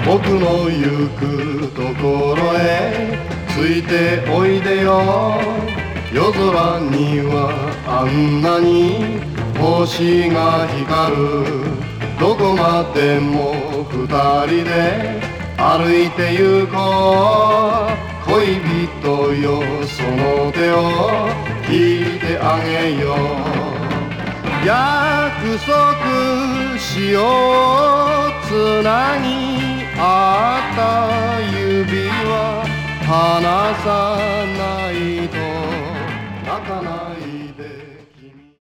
僕の行くところへついておいでよ。夜空にはあんなに星が光る。どこまでも二人で歩いて行こう。恋人よその手を引いてあげよう。約束しようつなぎ合った指は離さない